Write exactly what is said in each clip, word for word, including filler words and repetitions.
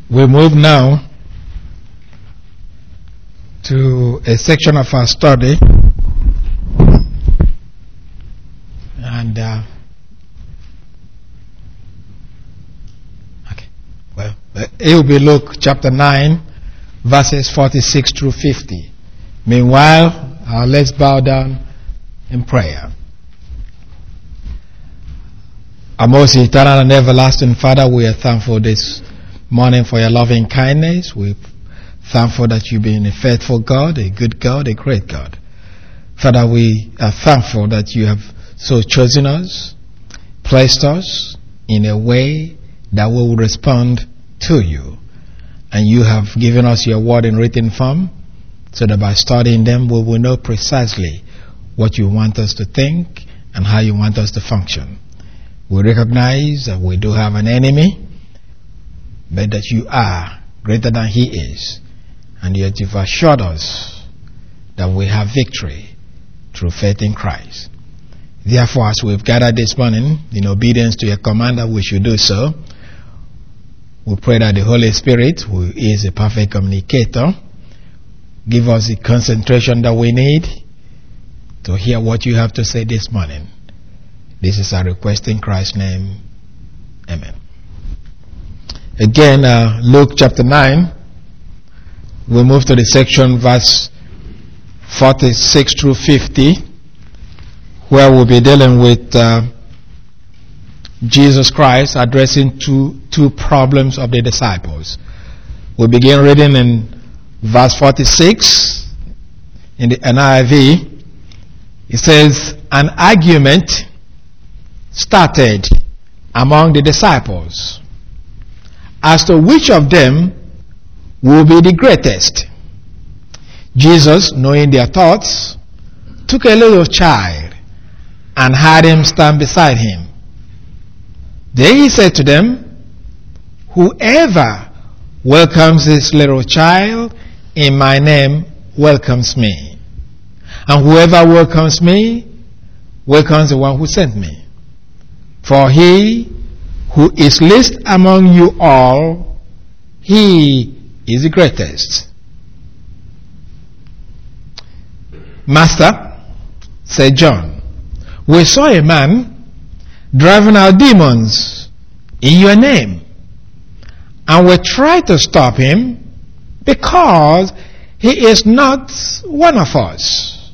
We move now to a section of our study, and uh, okay, well, it will be Luke chapter nine, verses forty-six through fifty. Meanwhile, uh, let's bow down in prayer. Our most eternal and everlasting Father, we are thankful this morning for your loving kindness. We're thankful that you've been a faithful God, a good God, a great God. Father, we are thankful that you have so chosen us, placed us in a way that we will respond to you. And you have given us your word in written form, so that by studying them we will know precisely what you want us to think and how you want us to function. We recognize that we do have an enemy, but that you are greater than he is, and yet you've assured us that we have victory through faith in Christ. Therefore, as we've gathered this morning in obedience to your command that we should do so, we pray that the Holy Spirit, who is a perfect communicator, give us the concentration that we need to hear what you have to say this morning. This is our request in Christ's name. Amen. Again, uh, Luke chapter nine. We'll move to the section verse forty-six through fifty, where we'll be dealing with uh, Jesus Christ addressing two, two problems of the disciples. We begin reading in verse forty-six in the N I V. It says, an argument started among the disciples as to which of them will be the greatest. Jesus, knowing their thoughts, took a little child and had him stand beside him. Then he said to them, whoever welcomes this little child in my name welcomes me. And whoever welcomes me welcomes the one who sent me. For he who is least among you all, he is the greatest. Master, said John, we saw a man driving out demons in your name, and we tried to stop him because he is not one of us.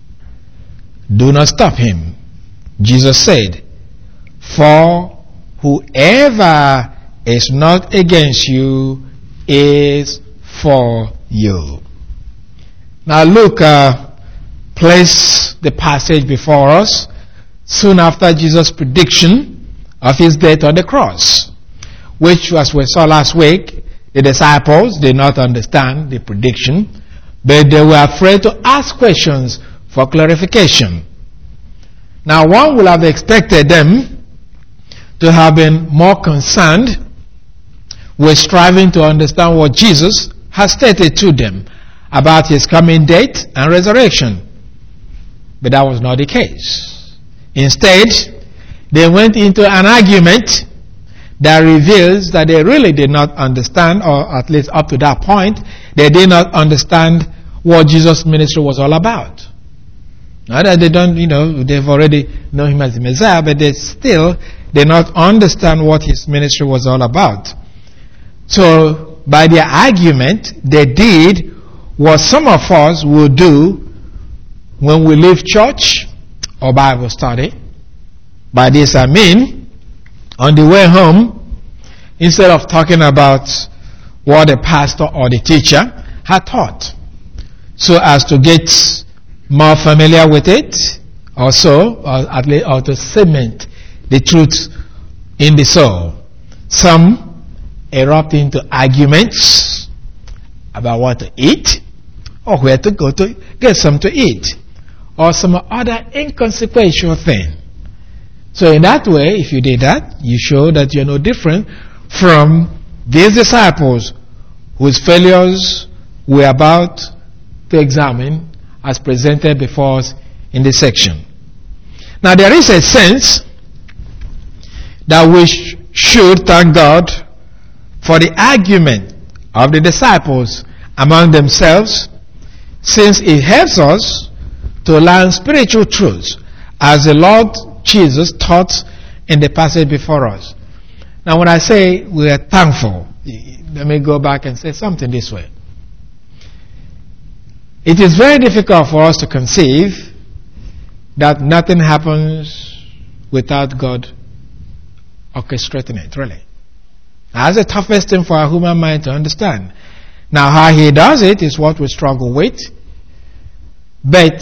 Do not stop him, Jesus said, for whoever is not against you is for you. Now Luke uh, placed the passage before us soon after Jesus' prediction of his death on the cross, which, as we saw last week, the disciples did not understand the prediction, but they were afraid to ask questions for clarification. Now one would have expected them to have been more concerned with striving to understand what Jesus has stated to them about his coming death and resurrection. But that was not the case. Instead, they went into an argument that reveals that they really did not understand, or at least up to that point, they did not understand what Jesus' ministry was all about. Not that they don't, you know, they've already known him as the Messiah, but they still did not understand what his ministry was all about. So, by their argument, they did what some of us will do when we leave church or Bible study. By this I mean, on the way home, instead of talking about what the pastor or the teacher had taught, so as to get more familiar with it, or so, or at least, or to cement the truth in the soul. Some erupt into arguments about what to eat, or where to go to get some to eat, or some other inconsequential thing. So in that way, if you did that, you show that you're no different from these disciples whose failures we're about to examine as presented before us in this section. Now there is a sense that we sh- should thank God for the argument of the disciples among themselves, since it helps us to learn spiritual truths as the Lord Jesus taught in the passage before us. Now when I say we are thankful, let me go back and say something this way. It is very difficult for us to conceive that nothing happens without God orchestrating it, really. That's the toughest thing for our human mind to understand. Now, how he does it is what we struggle with. But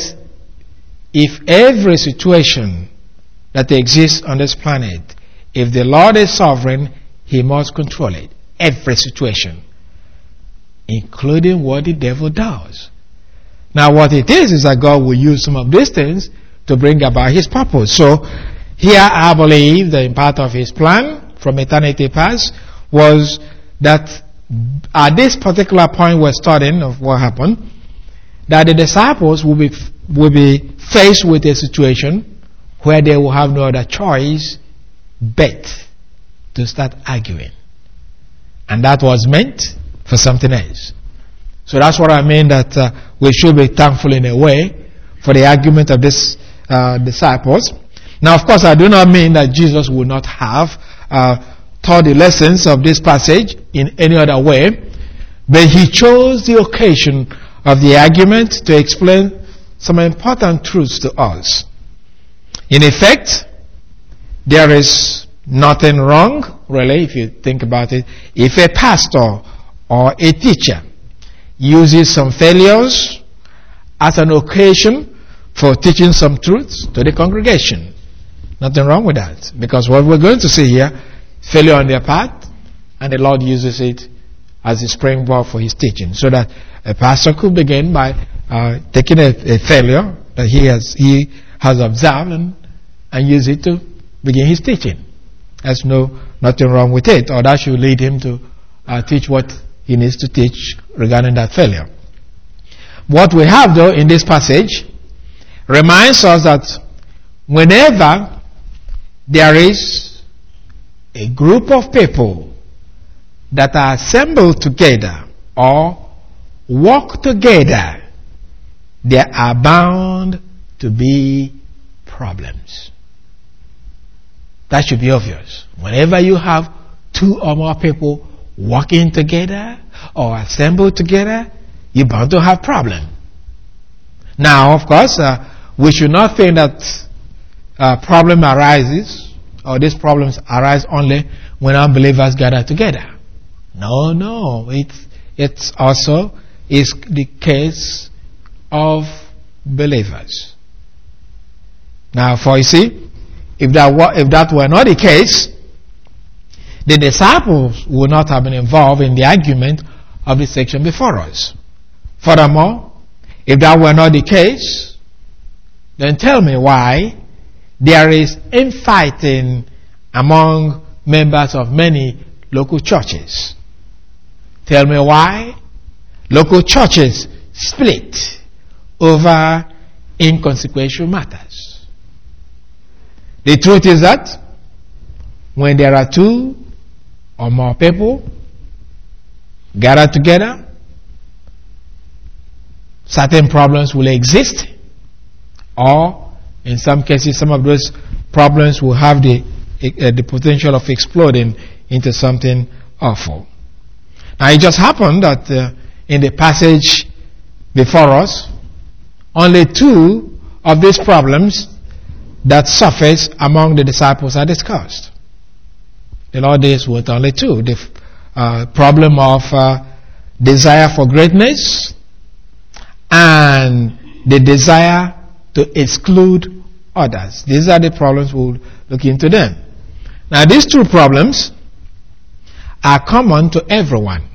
if every situation that exists on this planet, if the Lord is sovereign, he must control it. Every situation, including what the devil does. Now, what it is is that God will use some of these things to bring about his purpose. So, here I believe that in part of his plan from eternity past was that at this particular point we're studying of what happened, that the disciples will be will be faced with a situation where they will have no other choice but to start arguing. And that was meant for something else. So that's what I mean, that uh, we should be thankful in a way for the argument of these uh, disciples. Now, of course, I do not mean that Jesus would not have uh, taught the lessons of this passage in any other way, but he chose the occasion of the argument to explain some important truths to us. In effect, there is nothing wrong, really, if you think about it, if a pastor or a teacher uses some failures as an occasion for teaching some truths to the congregation. Nothing wrong with that, because what we're going to see here, failure on their part, and the Lord uses it as a springboard for his teaching, so that a pastor could begin by uh, taking a, a failure that he has he has observed and, and use it to begin his teaching. There's no nothing wrong with it, or that should lead him to uh, teach what he needs to teach regarding that failure. What we have, though, in this passage reminds us that whenever there is a group of people that are assembled together or work together, there are bound to be problems. That should be obvious. Whenever you have two or more people working together or assembled together, you're bound to have problems. Now, of course, uh, we should not think that uh, problem arises, or these problems arise only when unbelievers gather together. No, no. It's, it's also is the case of believers. Now, for you see, if that were, if that were not the case, the disciples would not have been involved in the argument of the section before us. Furthermore, if that were not the case, then tell me why there is infighting among members of many local churches. Tell me why local churches split over inconsequential matters. The truth is that when there are two or more people gathered together, certain problems will exist, or in some cases some of those problems will have the uh, the potential of exploding into something awful. Now it just happened that uh, in the passage before us, only two of these problems that surface among the disciples are discussed. The Lord deals with only two. The uh, problem of uh, desire for greatness and the desire to exclude others. These are the problems. We'll look into them. Now, these two problems are common to everyone.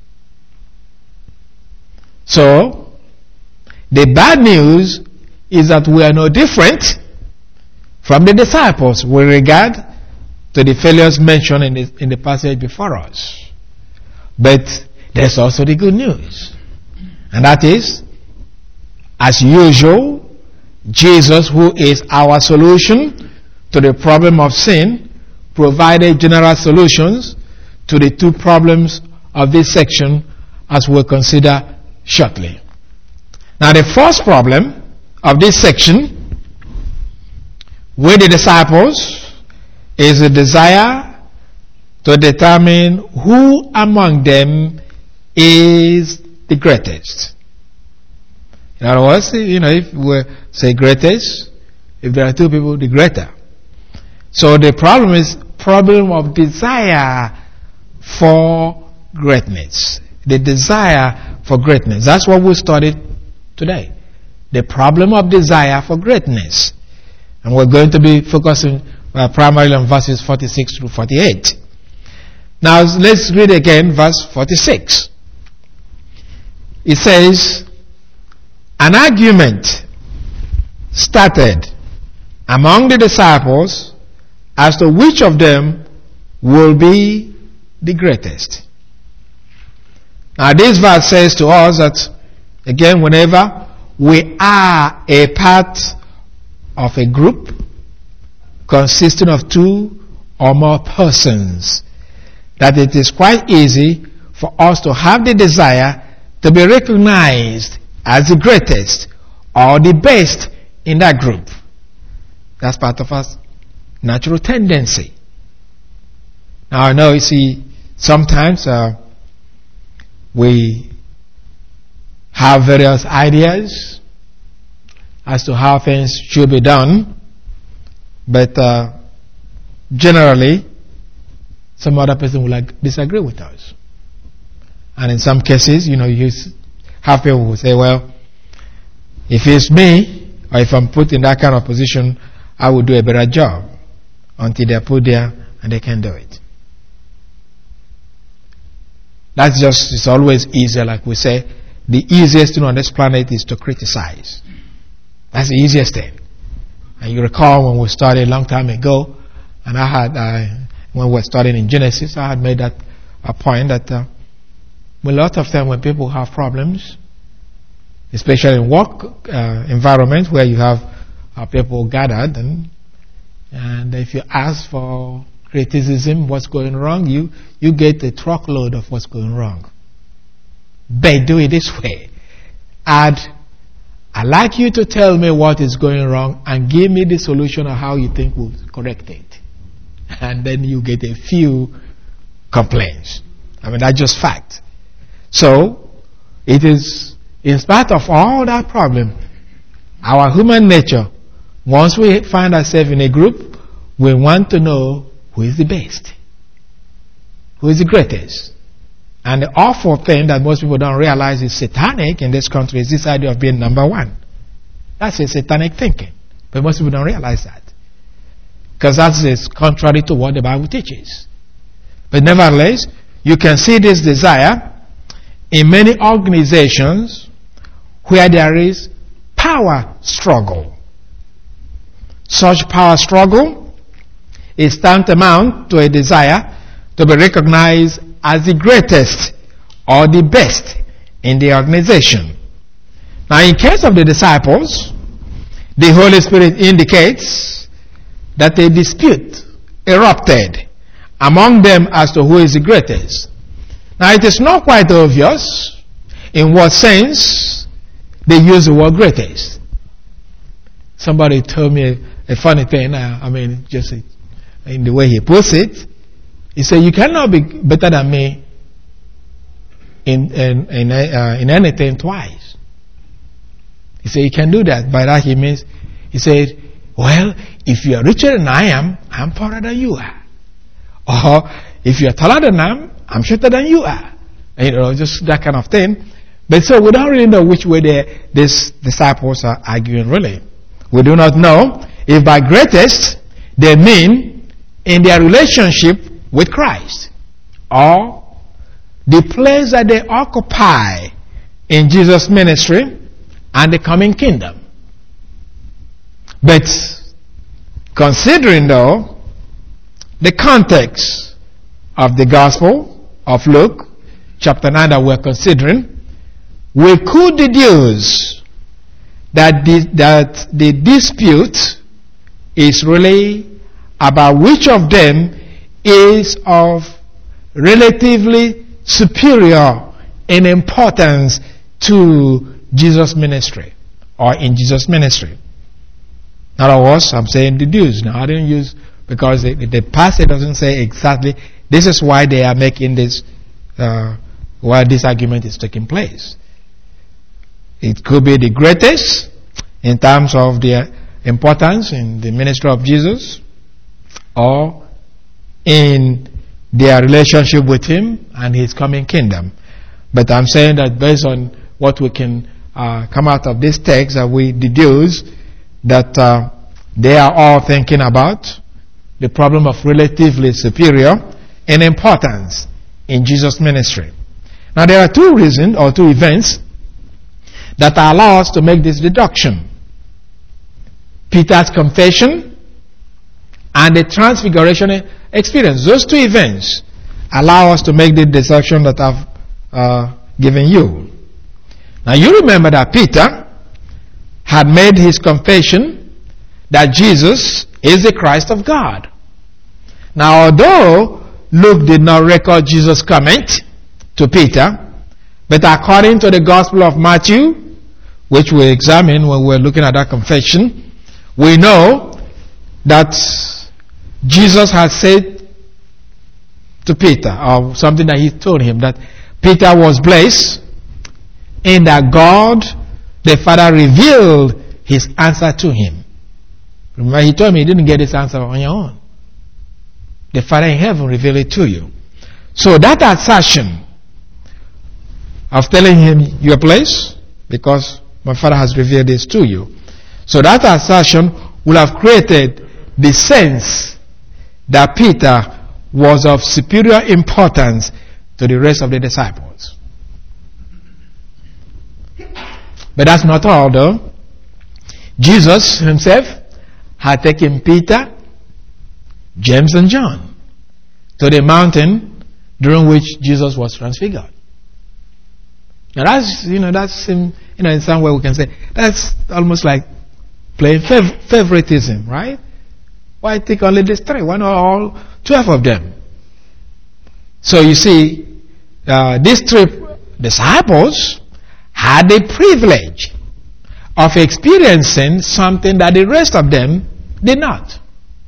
So, the bad news is that we are no different from the disciples with regard to the failures mentioned in the, in the passage before us. But there's also the good news. And that is, as usual, Jesus, who is our solution to the problem of sin, provided general solutions to the two problems of this section as we'll consider shortly. Now, the first problem of this section with the disciples is a desire to determine who among them is the greatest. In other words, you know, if we say greatest, if there are two people, the greater. So the problem is problem of desire for greatness. The desire for greatness. That's what we studied today. The problem of desire for greatness. And we're going to be focusing uh, primarily on verses forty-six through forty-eight. Now let's read again verse forty-six. It says, an argument started among the disciples as to which of them will be the greatest. Now this verse says to us that, again, whenever we are a part of a group consisting of two or more persons, that it is quite easy for us to have the desire to be recognized as the greatest or the best in that group. That's part of our natural tendency. Now I know, you see, sometimes uh, we have various ideas as to how things should be done, but uh, generally some other person will like disagree with us. And in some cases, you know, you have people who say, well, if it's me, or if I'm put in that kind of position, I will do a better job, until they're put there and they can do it. That's just, it's always easier, like we say, the easiest thing on this planet is to criticize. That's the easiest thing. And you recall when we started a long time ago, and I had, uh, when we were studying in Genesis, I had made that a point that uh, a lot of time when people have problems, especially in work uh, environment where you have uh, people gathered, and and if you ask for criticism, what's going wrong, you you get a truckload of what's going wrong. But do it this way. Add, I'd like you to tell me what is going wrong and give me the solution of how you think we'll correct it. And then you get a few complaints. I mean, that's just fact. So, it is, in spite of all that problem, our human nature, once we find ourselves in a group, we want to know who is the best, who is the greatest. And the awful thing that most people don't realize is satanic in this country is this idea of being number one. That's a satanic thinking. But most people don't realize that. Because that is contrary to what the Bible teaches. But nevertheless, you can see this desire in many organizations where there is power struggle. Such power struggle is tantamount to a desire to be recognized as the greatest or the best in the organization. Now, in case of the disciples, the Holy Spirit indicates that a dispute erupted among them as to who is the greatest. Now, it is not quite obvious in what sense they use the word greatest. Somebody told me a, a funny thing, uh, I mean, just in the way he puts it. He said, you cannot be better than me in in in, uh, in anything twice. He said, you can do that. By that he means, he said, well, if you are richer than I am, I'm poorer than you are. Or if you are taller than I am, I'm shorter than you are. You know, just that kind of thing. But so we don't really know which way they, these disciples are arguing really. We do not know if by greatest they mean in their relationship with Christ, or the place that they occupy in Jesus' ministry and the coming kingdom. But considering though the context of the Gospel of Luke, chapter nine that we're considering, we could deduce that the, that the dispute is really about which of them is of relatively superior in importance to Jesus' ministry or in Jesus' ministry. In other words, I'm saying deduce. Now, I didn't use, because the, the passage doesn't say exactly, this is why they are making this, uh, why this argument is taking place. It could be the greatest in terms of their importance in the ministry of Jesus, or in their relationship with Him and His coming kingdom. But I'm saying that based on what we can uh, come out of this text, that we deduce that uh, they are all thinking about the problem of relatively superior in importance in Jesus' ministry. Now there are two reasons or two events that allow us to make this deduction. Peter's confession and the transfiguration experience. Those two events allow us to make the deduction that I've uh, given you. Now you remember that Peter had made his confession that Jesus is the Christ of God. Now although Luke did not record Jesus' comment to Peter, but according to the Gospel of Matthew, which we examined when we were looking at that confession, we know that Jesus had said to Peter, or something that he told him, that Peter was blessed in that God the Father revealed his answer to him. Remember, he told me he didn't get his answer on your own. The Father in heaven revealed it to you. So that assertion of telling him your place, because my Father has revealed this to you. So that assertion will have created the sense that Peter was of superior importance to the rest of the disciples. But that's not all, though. Jesus himself had taken Peter, James, and John to the mountain during which Jesus was transfigured. Now that's, you know, that's, in, you know, in some way we can say, that's almost like playing fav- favoritism, right? Why take only these three? Why not all twelve of them? So you see, uh, these three disciples had the privilege of experiencing something that the rest of them did not.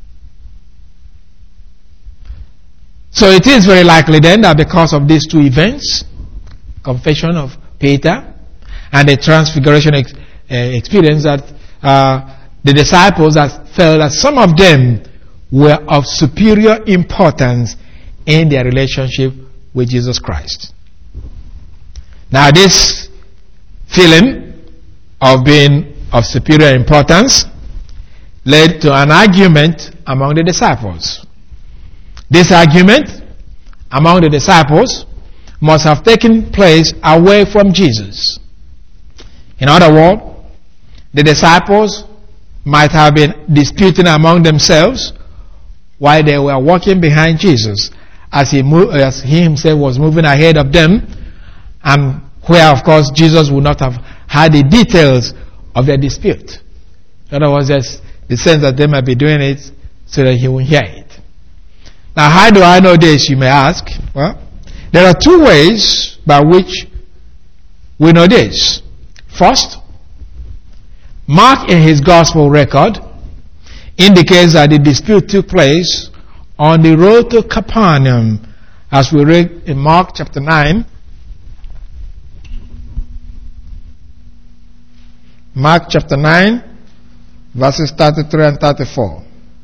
So it is very likely then that because of these two events, confession of Peter and the transfiguration ex- uh, experience, that uh, the disciples have felt that some of them were of superior importance in their relationship with Jesus Christ. Now this feeling of being of superior importance led to an argument among the disciples. This argument among the disciples must have taken place away from Jesus. In other words, the disciples might have been disputing among themselves while they were walking behind Jesus, as he, moved, as he himself was moving ahead of them, and where, of course, Jesus would not have had the details of their dispute. In other words, there's the sense that they might be doing it so that he will hear it. Now, how do I know this, you may ask? Well, there are two ways by which we know this. First, Mark in his gospel record indicates that the dispute took place on the road to Capernaum, as we read in Mark chapter nine. Mark chapter nine, verses thirty-three and thirty-four.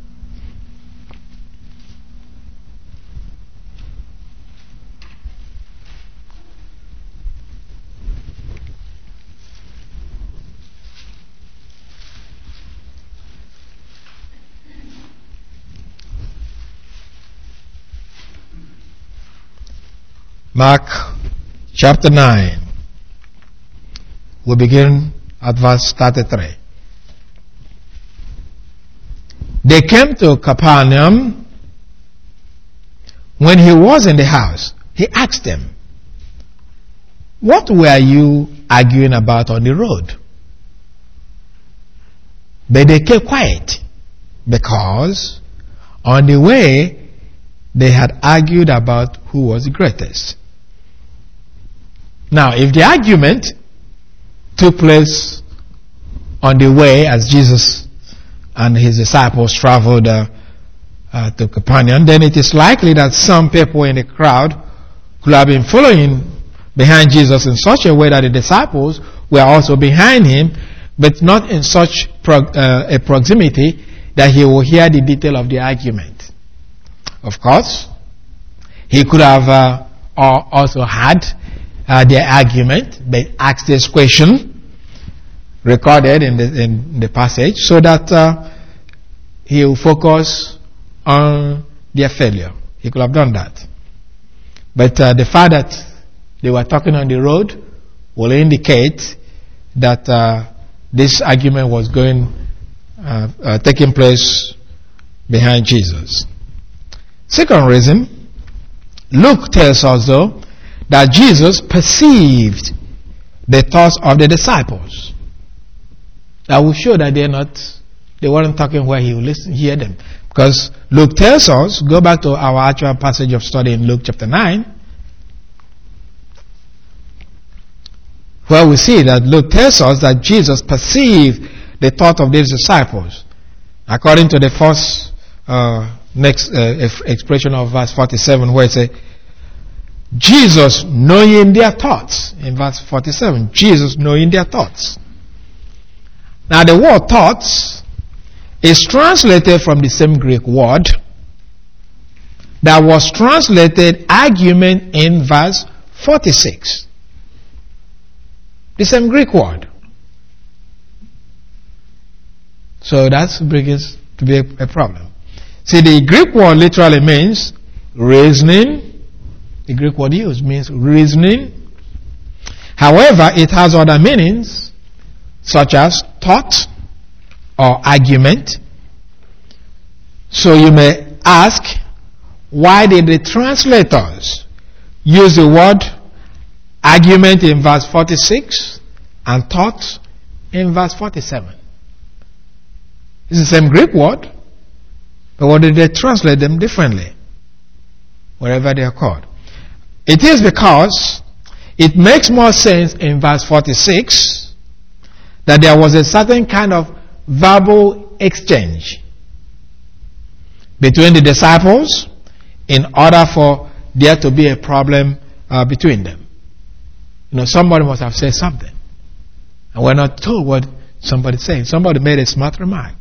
Mark chapter nine. We begin at verse thirty-three. They came to Capernaum. When he was in the house, he asked them, "What were you arguing about on the road?" But they kept quiet, because on the way they had argued about who was the greatest. Now, if the argument took place on the way as Jesus and his disciples traveled uh, uh, to Capernaum, then it is likely that some people in the crowd could have been following behind Jesus in such a way that the disciples were also behind him, but not in such prog- uh, a proximity that he will hear the detail of the argument. Of course, he could have uh, also had uh, their argument, but asked this question recorded in the, in the passage so that uh, he will focus on their failure. He could have done that. But uh, the fact that they were talking on the road will indicate that uh, this argument was going, uh, uh, taking place behind Jesus. Second reason, Luke tells us though that Jesus perceived the thoughts of the disciples. That will show that they're not, they weren't talking where he would listen, hear them. Because Luke tells us, go back to our actual passage of study in Luke chapter nine, where we see that Luke tells us that Jesus perceived the thought of these disciples. According to the first uh, next uh, expression of verse forty-seven, where it says, Jesus knowing their thoughts. In verse forty-seven, Jesus knowing their thoughts. Now the word thoughts is translated from the same Greek word that was translated argument in verse forty-six. The same Greek word. So that begins to be a, a problem. See, the Greek word literally means reasoning. The Greek word used means reasoning. However, it has other meanings such as thought or argument. So you may ask, why did the translators use the word argument in verse forty-six and thought in verse forty-seven? It's the same Greek word, but why did they translate them differently wherever they are called? It is because it makes more sense in verse forty-six that there was a certain kind of verbal exchange between the disciples in order for there to be a problem uh, between them. You know, somebody must have said something. And we're not told what somebody said. Somebody made a smart remark.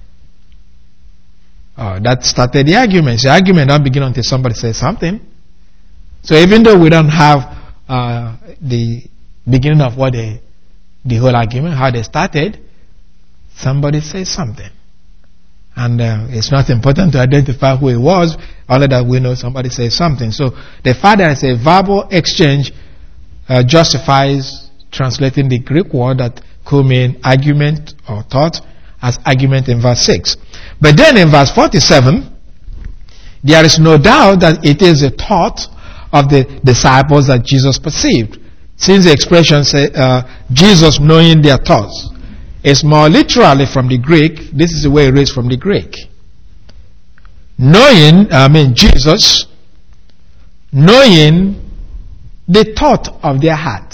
Uh, that started the argument. The argument don't begin until somebody says something. So even though we don't have uh, the beginning of what they the whole argument, how they started, somebody says something. And uh, it's not important to identify who it was, only that we know somebody says something. So the fact that it's a verbal exchange uh, justifies translating the Greek word that could mean argument or thought as argument in verse six. But then in verse forty-seven, there is no doubt that it is a thought of the disciples that Jesus perceived. Since the expression says uh, Jesus knowing their thoughts, it's more literally from the Greek. This is the way it is from the Greek. Knowing, I mean Jesus, knowing the thought of their heart.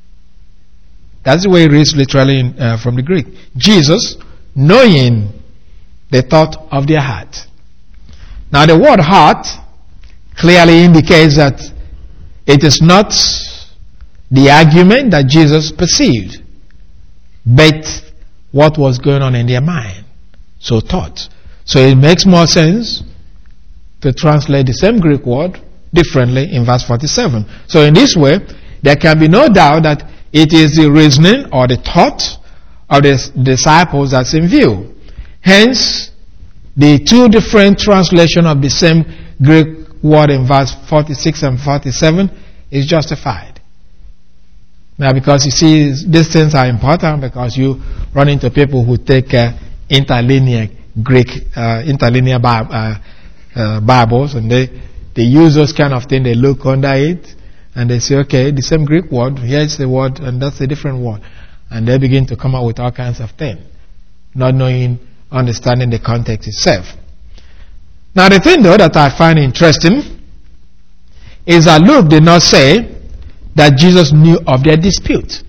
That's the way it is literally in, uh, from the Greek. Jesus knowing the thought of their heart. Now the word heart clearly indicates that it is not the argument that Jesus perceived, but what was going on in their mind. So thought. So it makes more sense to translate the same Greek word differently in verse forty-seven. So in this way, there can be no doubt that it is the reasoning or the thought of the disciples that's in view. Hence, the two different translations of the same Greek word in verse forty-six and forty-seven is justified. Now, because you see, these things are important because you run into people who take uh, interlinear Greek, uh, interlinear Bi- uh, uh, Bibles, and they, they use those kind of things. They look under it, and they say, okay, the same Greek word, here's the word, and that's a different word. And they begin to come up with all kinds of things, not knowing, understanding the context itself. Now the thing though that I find interesting is that Luke did not say that Jesus knew of their dispute.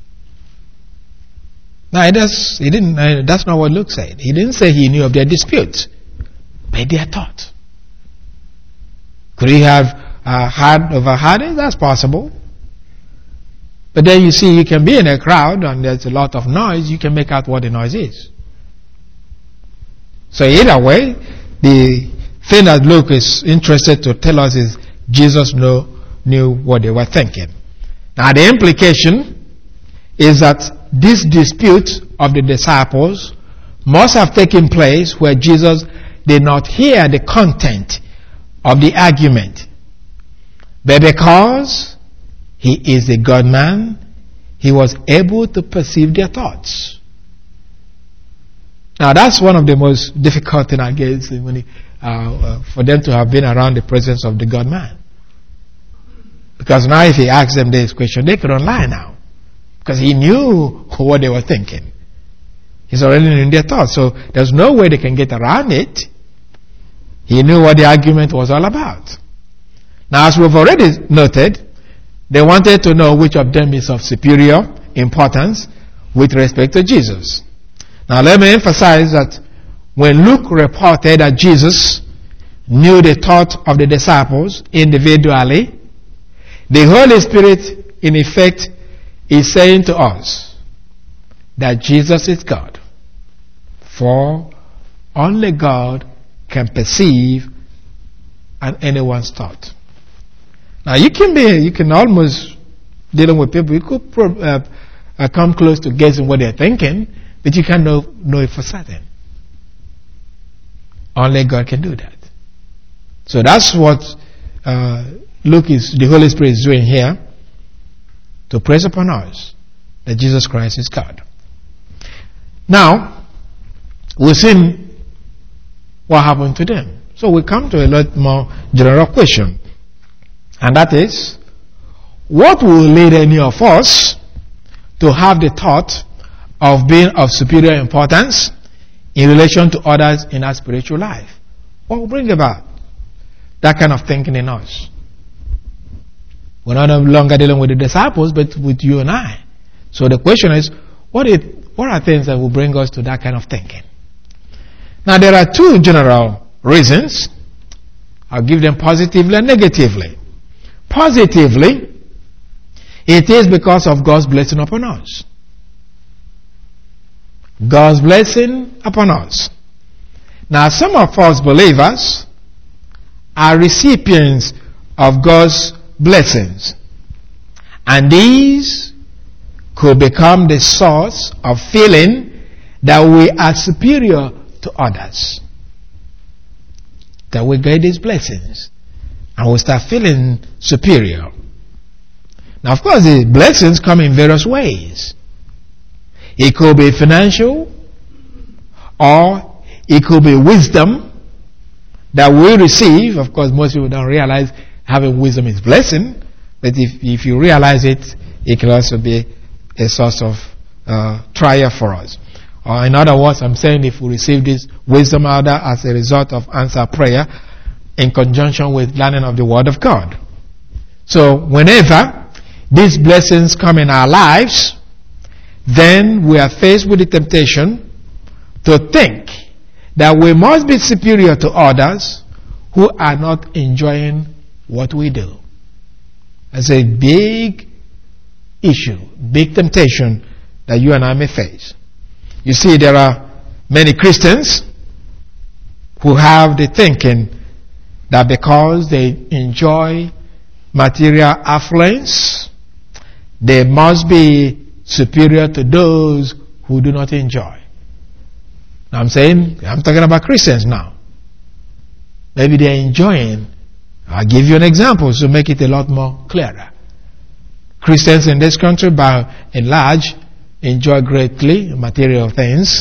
Now it does, he didn't, uh, that's not what Luke said. He didn't say he knew of their dispute, but their thought. Could he have uh, had overheard it? That's possible. But then you see, you can be in a crowd and there's a lot of noise, you can make out what the noise is. So either way, the thing that Luke is interested to tell us is Jesus know, knew what they were thinking. Now the implication is that this dispute of the disciples must have taken place where Jesus did not hear the content of the argument. But because he is a God-man, he was able to perceive their thoughts. Now that's one of the most difficult things I guess when he, uh, uh, for them to have been around the presence of the God-man. Because now if he asks them this question, they couldn't lie now. Because he knew what they were thinking. He's already in their thoughts. So there's no way they can get around it. He knew what the argument was all about. Now as we've already noted, they wanted to know which of them is of superior importance with respect to Jesus. Now let me emphasize that when Luke reported that Jesus knew the thought of the disciples individually, the Holy Spirit in effect is saying to us that Jesus is God. For only God can perceive an anyone's thought. Now you can be, you can almost dealing with people, you could pro, uh, uh, come close to guessing what they're thinking, but you can't know, know it for certain. Only God can do that. So that's what uh, Luke is, the Holy Spirit is doing here, to press upon us that Jesus Christ is God. Now, we've seen what happened to them. So we come to a lot more general question. And that is, what will lead any of us to have the thought of being of superior importance in relation to others in our spiritual life? What will bring about that kind of thinking in us? We're not no longer dealing with the disciples, but with you and I. So the question is, what, is, what are things that will bring us to that kind of thinking? Now there are two general reasons. I'll give them positively and negatively. Positively, it is because of God's blessing upon us. God's blessing upon us. Now some of us believers are recipients of God's blessings. And these could become the source of feeling that we are superior to others. That we get these blessings and we start feeling superior. Now of course the blessings come in various ways. It could be financial, or it could be wisdom that we receive. Of course most people don't realize having wisdom is blessing, but if, if you realize it, it can also be a source of uh, trial for us. Or in other words, I'm saying if we receive this wisdom either as a result of answered prayer in conjunction with learning of the Word of God. So whenever these blessings come in our lives, then we are faced with the temptation to think that we must be superior to others who are not enjoying what we do. That's a big issue, big temptation that you and I may face. You see, there are many Christians who have the thinking that because they enjoy material affluence, they must be superior to those who do not enjoy. Now I'm saying, I'm talking about Christians now. Maybe they're enjoying. I'll give you an example to make it a lot more clearer. Christians in this country, by and large, enjoy greatly material things.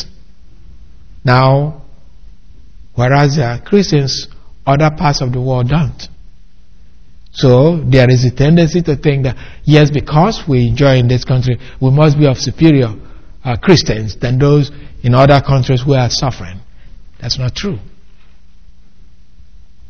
Now, whereas there are Christians, other parts of the world don't. So, there is a tendency to think that, yes, because we enjoy in this country, we must be of superior uh, Christians than those in other countries who are suffering. That's not true.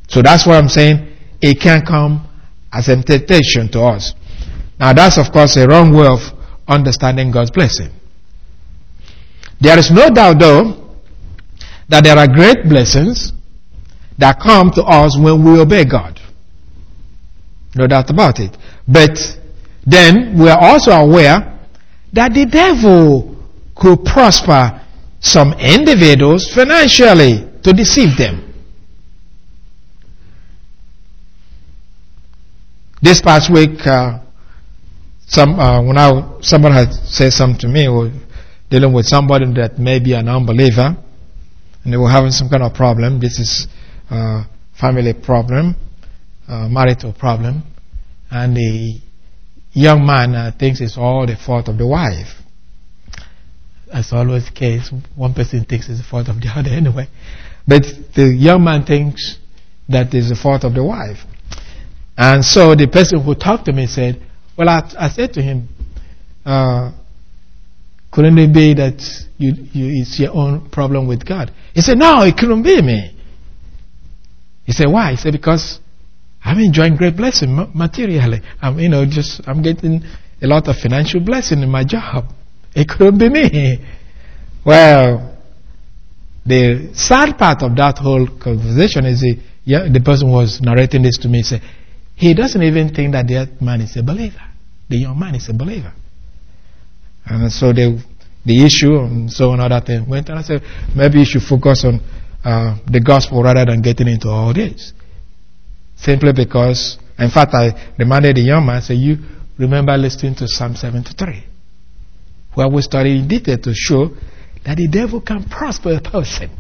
So that's what I'm saying. It can come as a temptation to us. Now that's of course a wrong way of understanding God's blessing. There is no doubt though that there are great blessings that come to us when we obey God. No doubt about it. But then we are also aware that the devil could prosper some individuals financially to deceive them. This past week, uh, some uh, when I somebody had said something to me, or dealing with somebody that may be an unbeliever, and they were having some kind of problem. This is a family problem, a marital problem, and the young man uh, thinks it's all the fault of the wife. As always the case, one person thinks it's the fault of the other anyway. But the young man thinks that it's the fault of the wife. And so the person who talked to me said, well, I, I said to him, uh, couldn't it be that you, you, it's your own problem with God? He said, no, it couldn't be me. He said, why? He said, because I'm enjoying great blessing materially. I'm, you know, just, I'm getting a lot of financial blessing in my job. It couldn't be me. Well, the sad part of that whole conversation is the, yeah, the person who was narrating this to me said, he doesn't even think that the man is a believer. The young man is a believer. And so the, the issue and so on other things went, and I said, maybe you should focus on uh, the gospel rather than getting into all this. Simply because, in fact, I reminded the young man, I said, you remember listening to Psalm seventy-three, where we studied in detail to show that the devil can prosper a person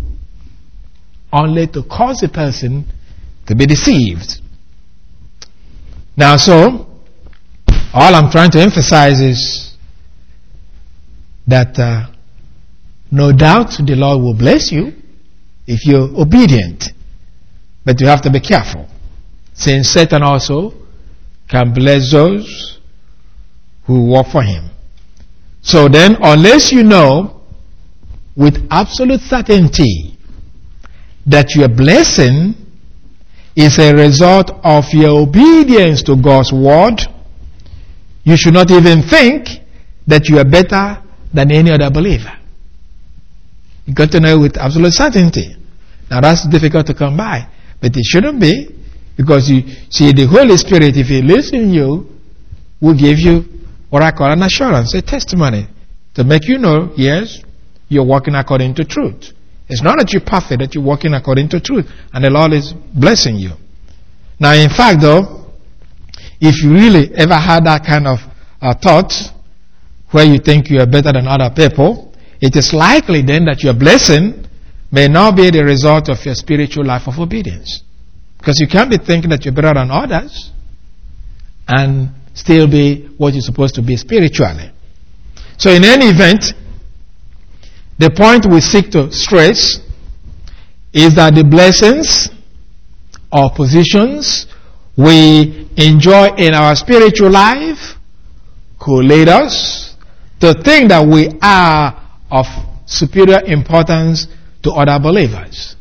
only to cause a person to be deceived. Now, so, all I'm trying to emphasize is that uh, no doubt the Lord will bless you if you're obedient. But you have to be careful, since Satan also can bless those who work for him. So then, unless you know with absolute certainty that your blessing is a result of your obedience to God's word, you should not even think that you are better than any other believer. You got to know with absolute certainty. Now that's difficult to come by, but it shouldn't be, because you see the Holy Spirit, if He lives in you, will give you what I call an assurance, a testimony, to make you know, yes, you're walking according to truth. It's not that you're perfect, that you're walking according to truth, and the Lord is blessing you. Now, in fact, though, if you really ever had that kind of uh, thought, where you think you are better than other people, it is likely then that your blessing may not be the result of your spiritual life of obedience. Because you can't be thinking that you're better than others and still be what you're supposed to be spiritually. So in any event, the point we seek to stress is that the blessings or positions we enjoy in our spiritual life could lead us to think that we are of superior importance to other believers.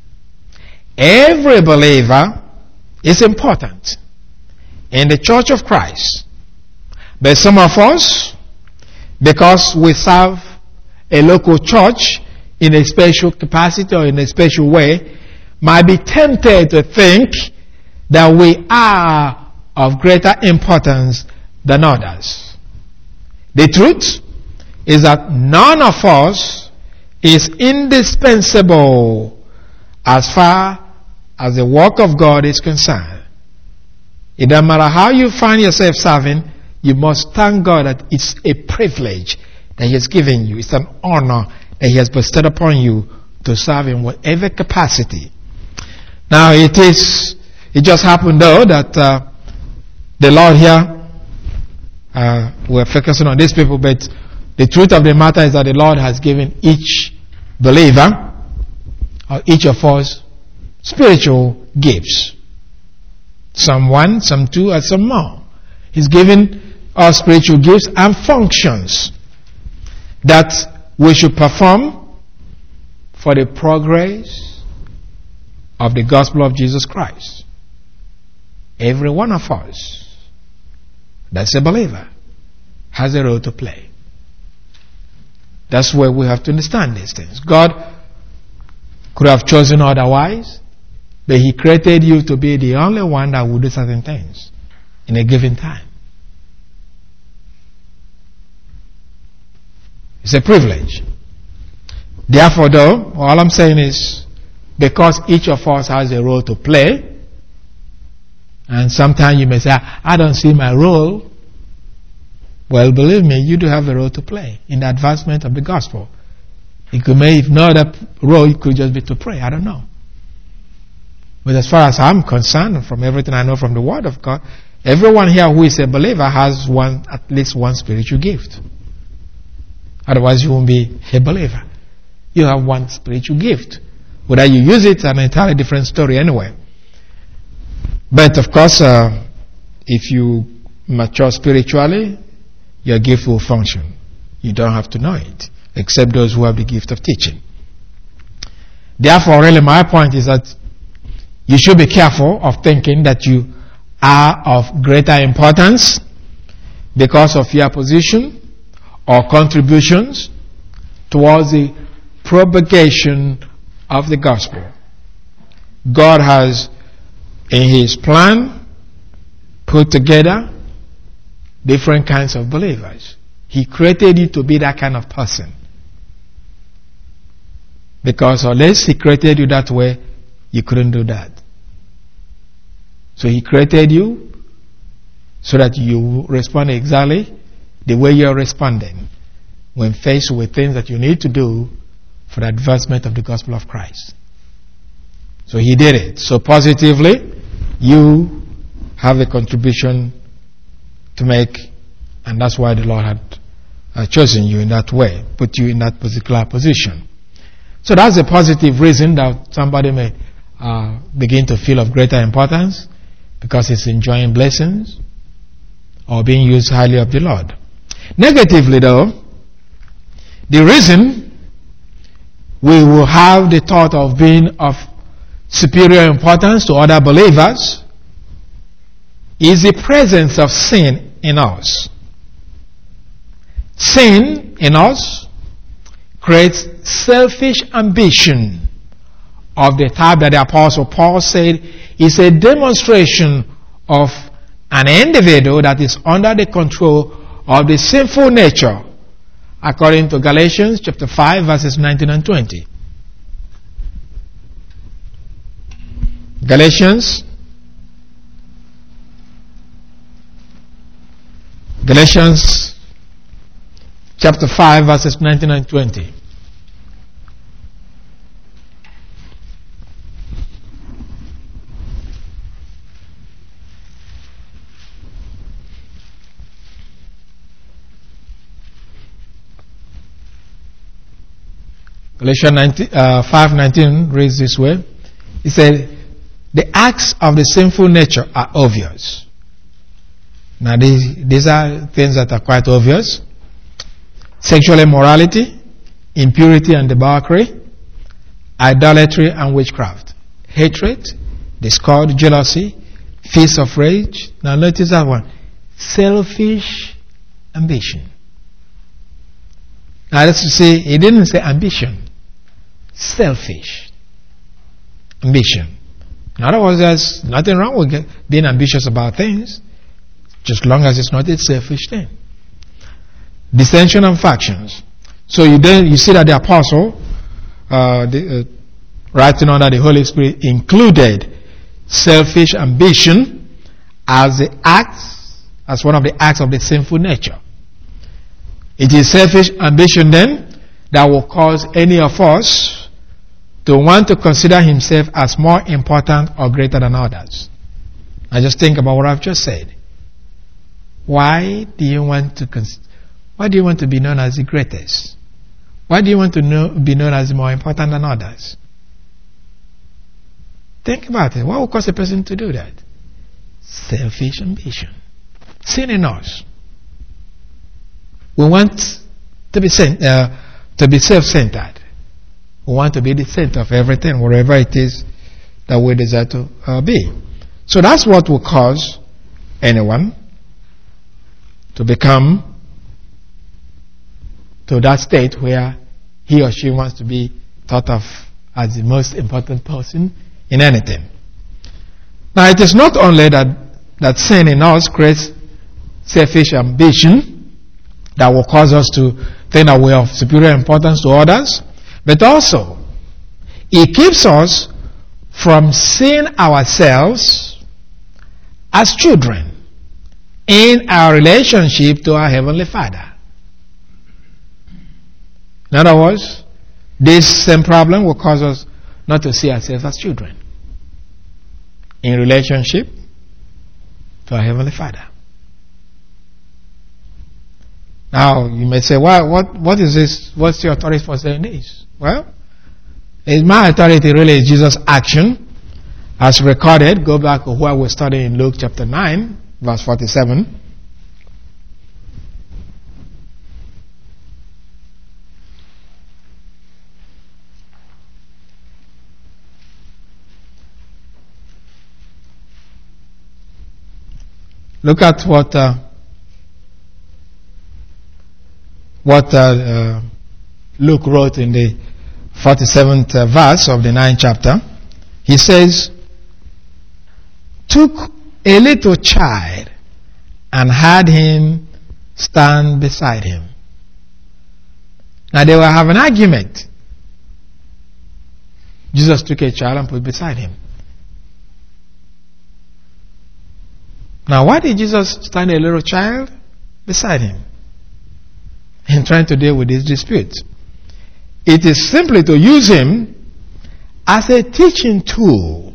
Every believer is important in the Church of Christ. But some of us, because we serve a local church in a special capacity or in a special way, might be tempted to think that we are of greater importance than others. The truth is that none of us is indispensable as far as the work of God is concerned. It doesn't matter how you find yourself serving, you must thank God that it's a privilege that He has given you. It's an honor that He has bestowed upon you to serve in whatever capacity. Now it is, it just happened though that uh, the Lord here, uh, we're focusing on these people, but the truth of the matter is that the Lord has given each believer, or each of us, spiritual gifts. Some one, some two, and some more. He's given us spiritual gifts and functions that we should perform for the progress of the gospel of Jesus Christ. Every one of us that's a believer has a role to play. That's where we have to understand these things. God could have chosen otherwise, but He created you to be the only one that will do certain things in a given time. It's a privilege. Therefore, though, all I'm saying is, because each of us has a role to play, and sometimes you may say, I don't see my role. Well, believe me, you do have a role to play in the advancement of the gospel. It could be, if no other role, it could just be to pray. I don't know. But as far as I'm concerned, from everything I know from the Word of God, everyone here who is a believer has one, at least one spiritual gift. Otherwise, you won't be a believer. You have one spiritual gift. Whether you use it is an entirely different story anyway. But of course, uh, if you mature spiritually, your gift will function. You don't have to know it, except those who have the gift of teaching. Therefore, really, my point is that you should be careful of thinking that you are of greater importance because of your position or contributions towards the propagation of the gospel. God has, in His plan, put together different kinds of believers. He created you to be that kind of person. Because unless He created you that way, you couldn't do that. So He created you so that you respond exactly the way you're responding when faced with things that you need to do for the advancement of the gospel of Christ. So He did it. So positively, you have a contribution to make, and that's why the Lord had uh, chosen you in that way, put you in that particular position. So that's a positive reason that somebody may uh, begin to feel of greater importance because he's enjoying blessings or being used highly of the Lord. Negatively, though, the reason we will have the thought of being of superior importance to other believers is the presence of sin in us. Sin in us creates selfish ambition of the type that the Apostle Paul said is a demonstration of an individual that is under the control of the sinful nature, according to Galatians chapter five, verses nineteen and twenty. Galatians Galatians chapter five, verses nineteen and twenty. Galatians uh, five nineteen reads this way. He said, the acts of the sinful nature are obvious. Now these, these are things that are quite obvious. Sexual immorality, impurity and debauchery, idolatry and witchcraft, hatred, discord, jealousy, fits of rage. Now notice that one. Selfish ambition. Now let's say, he didn't say ambition. Selfish ambition. In other words, there's nothing wrong with being ambitious about things, just long as it's not a selfish thing. Dissension and factions. So you then you see that the apostle, uh, the, uh, writing under the Holy Spirit, included selfish ambition as the acts, as one of the acts of the sinful nature. It is selfish ambition then that will cause any of us to want to consider himself as more important or greater than others. Now just think about what I've just said. Why do you want to cons- why do you want to be known as the greatest? Why do you want to know, be known as more important than others? Think about it. What will cause a person to do that? Selfish ambition. Sin in us. We want to be sent, uh, to be self-centered. We want to be the center of everything, wherever it is that we desire to uh, be. So that's what will cause anyone to become to that state where he or she wants to be thought of as the most important person in anything. Now, it is not only that, that sin in us creates selfish ambition that will cause us to think that we are of superior importance to others, but also it keeps us from seeing ourselves as children in our relationship to our Heavenly Father. In other words, this same problem will cause us not to see ourselves as children in relationship to our Heavenly Father. Now, you may say, well, what, what is this? What's your authority for saying this? Well, my authority really is Jesus' action as recorded. Go back to where we studied in Luke chapter nine, verse forty-seven. Look at what uh, what uh, uh, Luke wrote in the forty-seventh uh, verse of the ninth chapter. He says, took a little child and had him stand beside him. Now they will have an argument. Jesus took a child and put beside him. Now, why did Jesus stand a little child beside him in trying to deal with this dispute? It is simply to use him as a teaching tool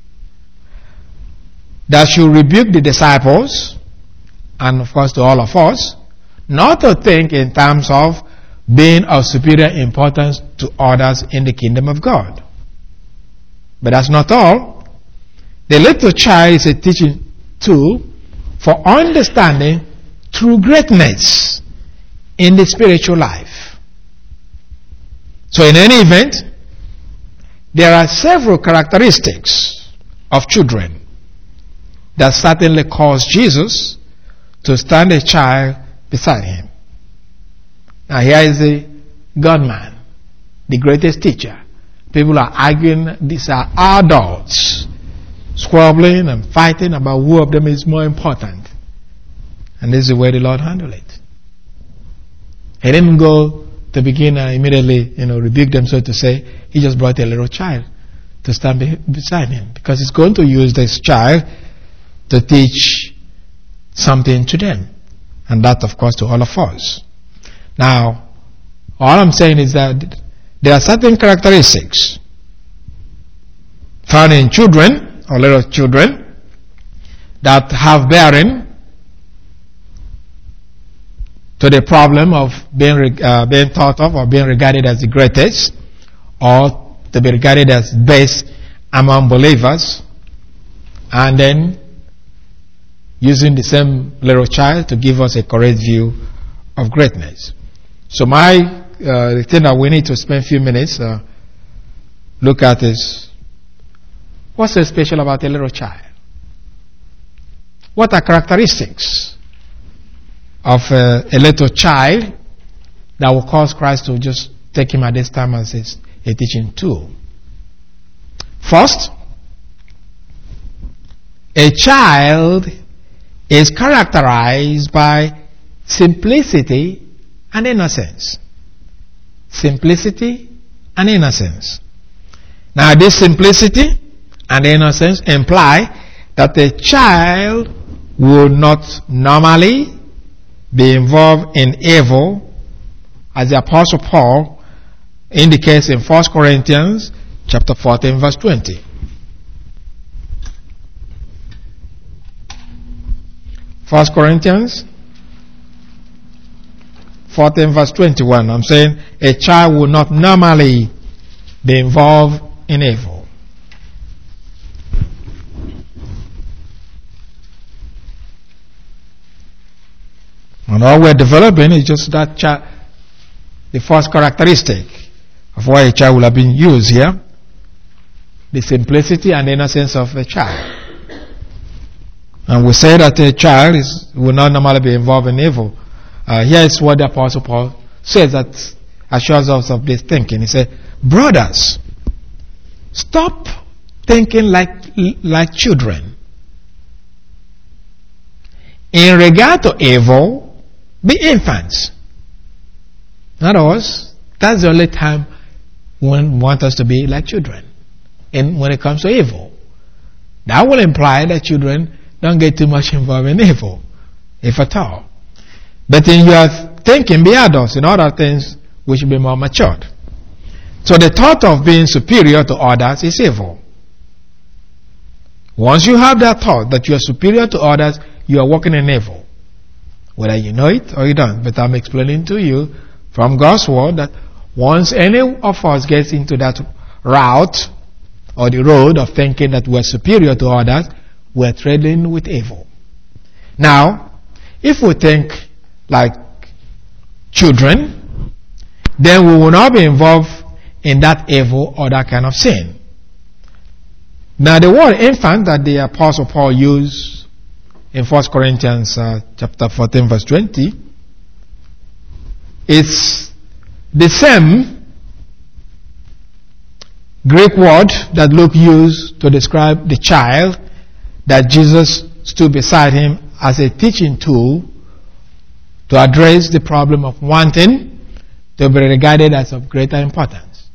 that should rebuke the disciples and, of course, to all of us, not to think in terms of being of superior importance to others in the kingdom of God. But that's not all. The little child is a teaching tool for understanding true greatness in the spiritual life. So in any event, there are several characteristics of children that certainly cause Jesus to stand a child beside him. Now here is the God-man, the greatest teacher. People are arguing, these are adults, squabbling and fighting about who of them is more important. And this is the way the Lord handled it. He didn't go to begin and immediately, you know, rebuke them, so to say. He just brought a little child to stand be- beside him, because he's going to use this child to teach something to them. And that, of course, to all of us. Now, all I'm saying is that there are certain characteristics found in children, or little children, that have bearing to the problem of being uh, being thought of or being regarded as the greatest, or to be regarded as best among believers, and then using the same little child to give us a correct view of greatness. So my uh, the thing that we need to spend a few minutes uh, look at is, what's so special about a little child? What are characteristics of uh, a little child that will cause Christ to just take him at this time as his, a teaching tool? First, a child is characterized by simplicity and innocence. Simplicity and innocence. Now, this simplicity and innocence imply that a child will not normally be involved in evil, as the Apostle Paul indicates in First Corinthians chapter fourteen, verse twenty. First Corinthians fourteen, verse twenty-one. I'm saying a child will not normally be involved in evil. And all we're developing is just that child, the first characteristic of why a child will have been used here. the simplicity and innocence of a child. And we say that a child is, will not normally be involved in evil. Uh, here is what the Apostle Paul says that assures us of this thinking. He said, brothers, stop thinking like, like children. In regard to evil, be infants. In other words, that's the only time one wants us to be like children. And when it comes to evil, that will imply that children don't get too much involved in evil, if at all. But in your thinking, be adults. In other things, we should be more matured. So the thought of being superior to others is evil. Once you have that thought that you are superior to others, you are walking in evil. Whether you know it or you don't. But I'm explaining to you from God's word that once any of us gets into that route or the road of thinking that we're superior to others, we're treading with evil. Now, if we think like children, then we will not be involved in that evil or that kind of sin. Now, the word infant that the Apostle Paul used in First Corinthians uh, chapter fourteen, verse twenty, is the same Greek word that Luke used to describe the child that Jesus stood beside him as a teaching tool to address the problem of wanting to be regarded as of greater importance.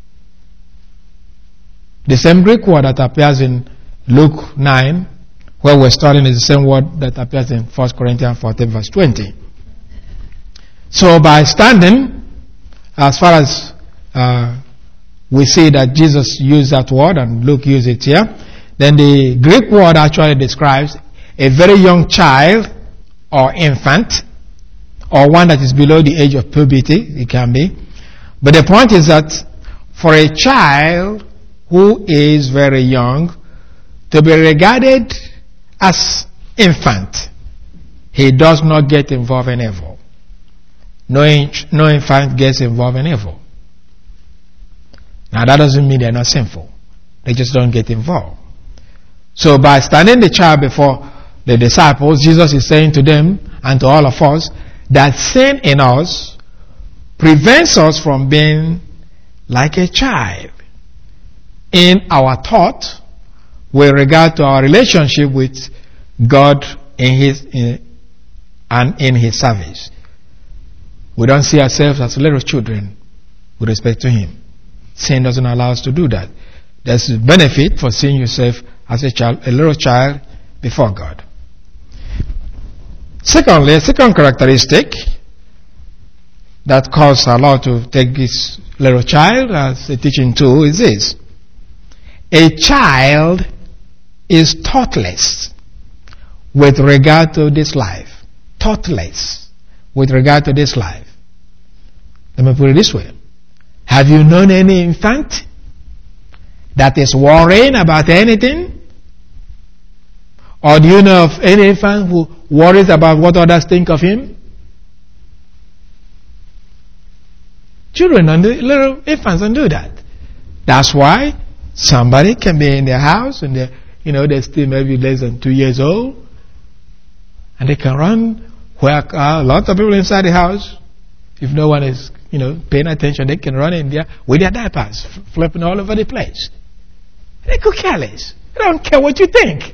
The same Greek word that appears in Luke nine, where we're studying, is the same word that appears in First Corinthians fourteen, verse twenty. So by standing, as far as uh, we see that Jesus used that word and Luke used it here, then the Greek word actually describes a very young child or infant, or one that is below the age of puberty, it can be. But the point is that for a child who is very young to be regarded as infant, he does not get involved in evil. No, no infant gets involved in evil. Now that doesn't mean they're not sinful. They just don't get involved. So by standing the child before the disciples, Jesus is saying to them and to all of us that sin in us prevents us from being like a child in our thought with regard to our relationship with God in His in, and in His service. We don't see ourselves as little children with respect to Him. Sin doesn't allow us to do that. There's a benefit for seeing yourself as a child, a little child before God. Secondly, a second characteristic that caused our Lord to take this little child as a teaching tool is this. A child is thoughtless with regard to this life. Thoughtless with regard to this life. Let me put it this way. Have you known any infant that is worrying about anything? Or do you know of any infant who worries about what others think of him? Children don't do, little infants don't do that. That's why somebody can be in their house and they're, you know, they're still maybe less than two years old, and they can run where uh, lots of people inside the house. If no one is, you know, paying attention, they can run in there with their diapers flipping all over the place. They could care less. They don't care what you think.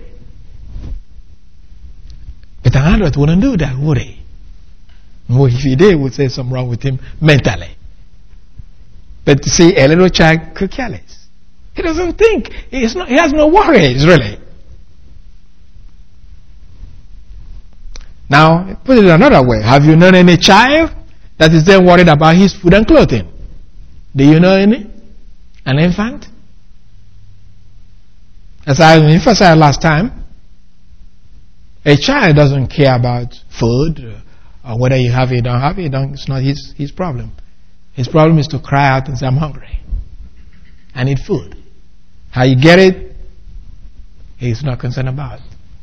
But an adult wouldn't do that, would he? Well, if he did, would say something wrong with him mentally. But see, a little child could care less. He doesn't think. He's not, he has no worries, really. Now, put it another way. Have you known any child that is then worried about his food and clothing? Do you know any? An infant? As I emphasized last time, a child doesn't care about food or whether you have it or don't have it. Don't, it's not his, his problem. His problem is to cry out and say, I'm hungry. I need food. How you get it, he's not concerned about.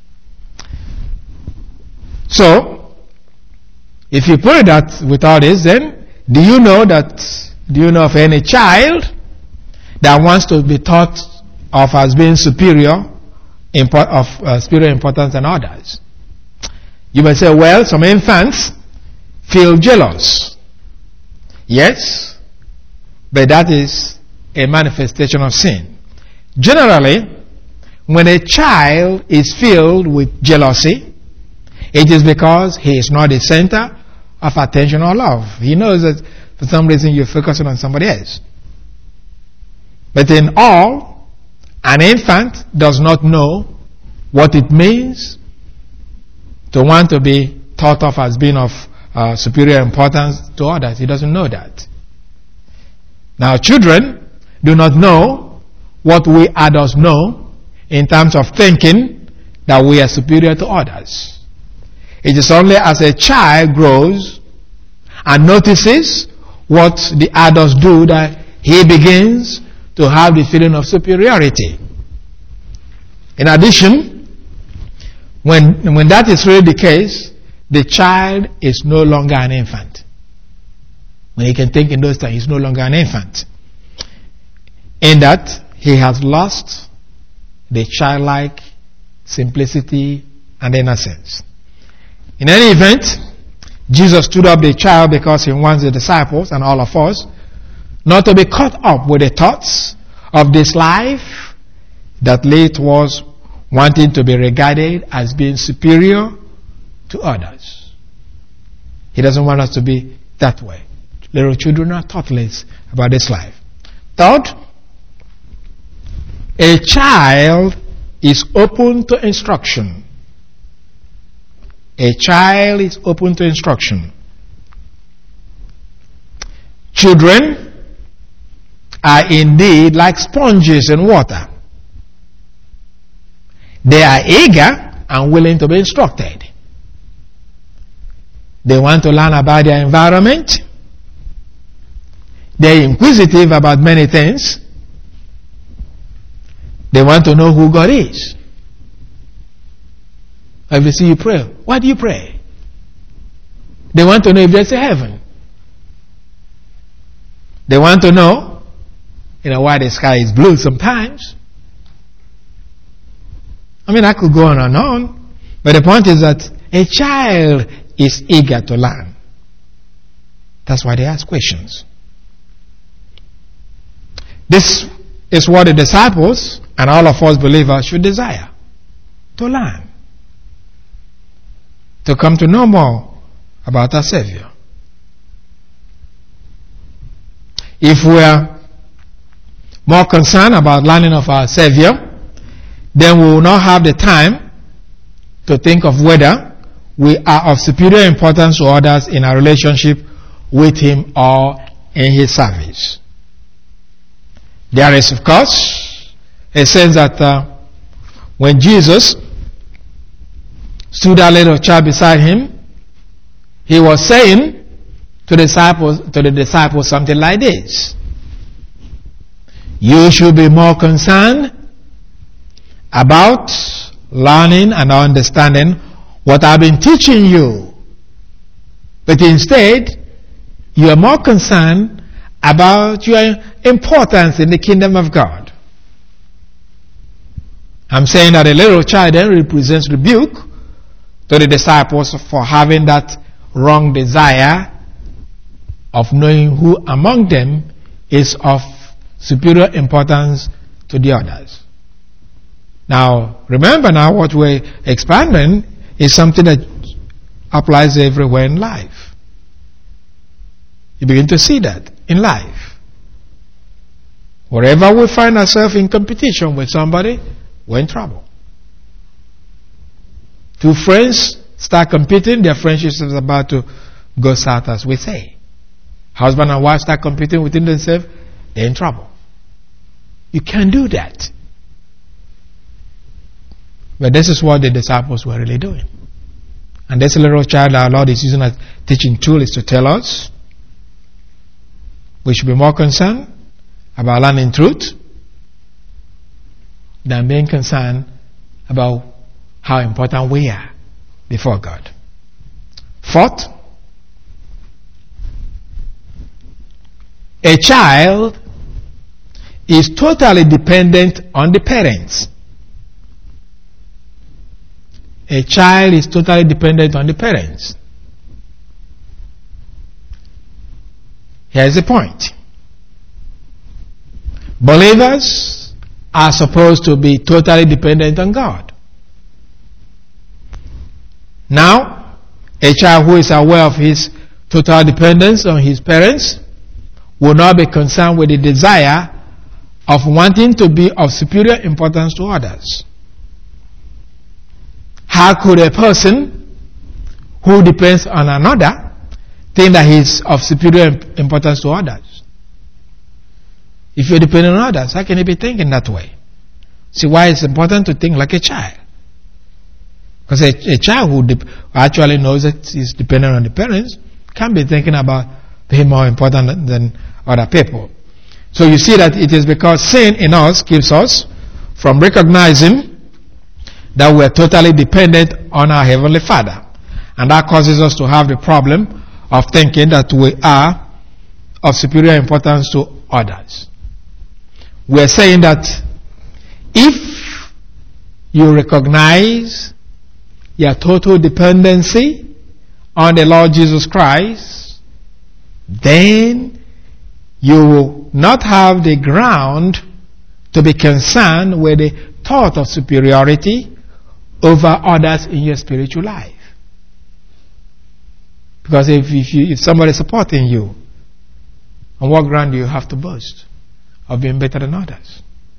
So, if you put it that with all this, then do you know that, do you know of any child that wants to be taught of as being superior, import, of uh, superior importance than others. You may say, well, some infants feel jealous. Yes, but that is a manifestation of sin. Generally, when a child is filled with jealousy, it is because he is not the center of attention or love. He knows that for some reason you're focusing on somebody else. But in all, an infant does not know what it means to want to be thought of as being of uh, superior importance to others. He doesn't know that. Now, children do not know what we adults know in terms of thinking that we are superior to others. It is only as a child grows and notices what the adults do that he begins to have the feeling of superiority. In addition, when, when that is really the case, the child is no longer an infant. When he can think in those terms, he's no longer an infant. In that, he has lost the childlike simplicity and innocence. In any event, Jesus stood up the child because he wants the disciples and all of us not to be caught up with the thoughts of this life that lay towards wanting to be regarded as being superior to others. He doesn't want us to be that way. Little children are thoughtless about this life. Third, a child is open to instruction. A child is open to instruction. Children are indeed like sponges in water. They are eager and willing to be instructed. They want to learn about their environment. They're inquisitive about many things. They want to know who God is. If you see you pray, why do you pray? They want to know if there's a heaven. They want to know, you know, why the sky is blue sometimes. I mean, I could go on and on, but the point is that a child is eager to learn. That's why they ask questions. This is what the disciples and all of us believers should desire. To learn. To come to know more about our Savior. If we are more concerned about learning of our Savior, then we will not have the time to think of whether we are of superior importance to others in our relationship with Him or in His service. There is, of course, a sense that uh, when Jesus stood that little child beside Him, He was saying to the disciples, to the disciples something like this: you should be more concerned about learning and understanding what I've been teaching you. But instead, you are more concerned about your importance in the kingdom of God. I'm saying that a little child then represents rebuke to the disciples for having that wrong desire of knowing who among them is of superior importance to the others. Now, remember now what we're expanding is something that applies everywhere in life. You begin to see that in life. Wherever we find ourselves in competition with somebody, we're in trouble. Two friends start competing, their friendship is about to go south, as we say. Husband and wife start competing within themselves, they're in trouble. You can't do that. But this is what the disciples were really doing. And this little child our Lord is using as teaching tool is to tell us we should be more concerned about learning truth than being concerned about how important we are before God. Fourth, a child is totally dependent on the parents. A child is totally dependent on the parents. Here's the point. Believers are supposed to be totally dependent on God. Now, a child who is aware of his total dependence on his parents will not be concerned with the desire of wanting to be of superior importance to others. How could a person who depends on another think that he is of superior importance to others? If you depend on others, how can you be thinking that way? See why it's important to think like a child. Because a, a child who de- actually knows that he's dependent on the parents can't be thinking about being more important than other people. So you see that it is because sin in us keeps us from recognizing that we are totally dependent on our Heavenly Father. And that causes us to have the problem of thinking that we are of superior importance to others. We are saying that if you recognize your total dependency on the Lord Jesus Christ, then you will not have the ground to be concerned with the thought of superiority over others in your spiritual life. Because if, if, you, if somebody is supporting you, on what ground do you have to boast of being better than others?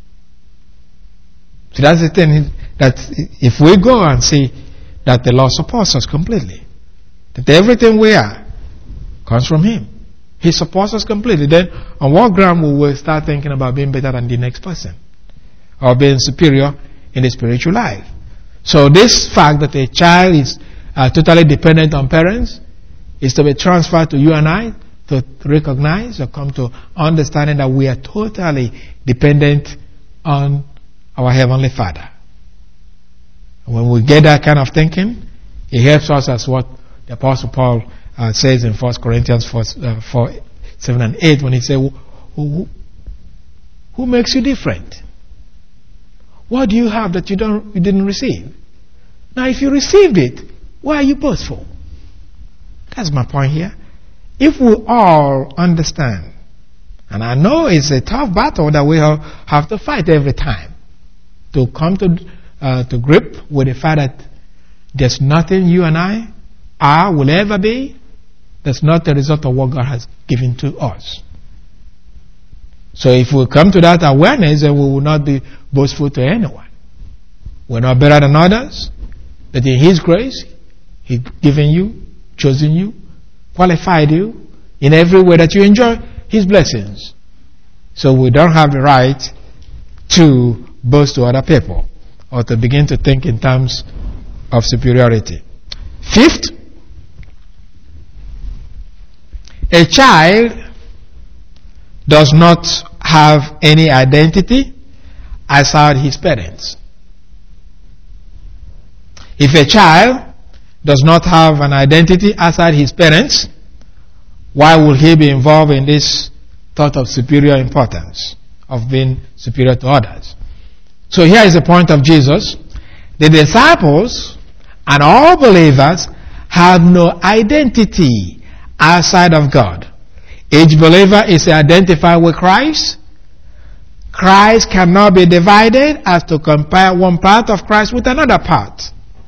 So that's the thing, that if we go and see that the Lord supports us completely, that everything we are comes from Him, He supports us completely, then on what ground will we start thinking about being better than the next person or being superior in the spiritual life? So this fact that a child is uh, totally dependent on parents is to be transferred to you and I to recognize or come to understanding that we are totally dependent on our Heavenly Father. And when we get that kind of thinking, it helps us, as what the Apostle Paul uh, says in First Corinthians four, uh, four, seven and eight, when he says, who, who, who makes you different? What do you have that you don't you didn't receive? Now if you received it, why are you boastful? That's my point here. If we all understand, and I know it's a tough battle that we all have to fight every time, to come to uh, to grip with the fact that there's nothing you and I are, will ever be, that's not the result of what God has given to us. So if we come to that awareness, then we will not be boastful to anyone. We're not better than others. That in His grace, He's given you, chosen you, qualified you in every way that you enjoy His blessings. So we don't have the right to boast to other people or to begin to think in terms of superiority. Fifth, a child does not have any identity outside his parents. If a child does not have an identity outside his parents, why will he be involved in this thought of superior importance, of being superior to others? So here is the point of Jesus. The disciples and all believers have no identity outside of God. Each believer is identified with Christ. Christ cannot be divided as to compare one part of Christ with another part.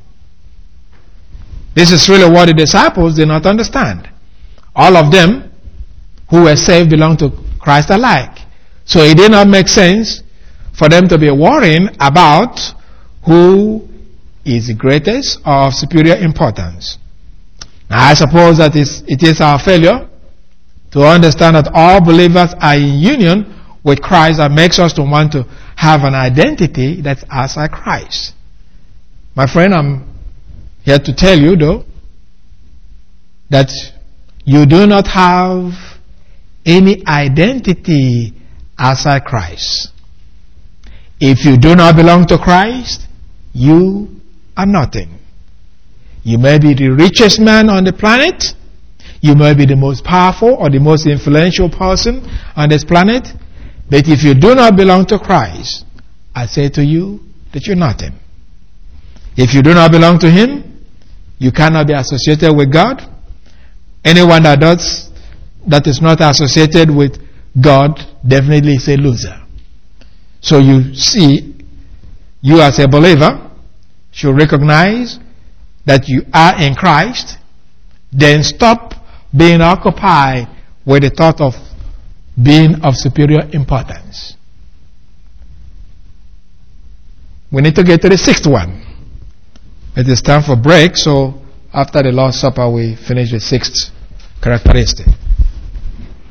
This is really what the disciples did not understand. All of them who were saved belong to Christ alike. So it did not make sense for them to be worrying about who is the greatest or of superior importance. Now I suppose that it is our failure to understand that all believers are in union with Christ that makes us to want to have an identity that's outside Christ. My friend, I'm here to tell you though that you do not have any identity outside Christ. If you do not belong to Christ, you are nothing. You may be the richest man on the planet. You may be the most powerful or the most influential person on this planet. But if you do not belong to Christ, I say to you that you're nothing. If you do not belong to Him, you cannot be associated with God. Anyone that does, that is not associated with God, definitely is a loser. So you see, you as a believer should recognize that you are in Christ. Then stop being occupied with the thought of being of superior importance. We need to get to the sixth one. It is time for break, so after the Lord's Supper we finish the sixth characteristic.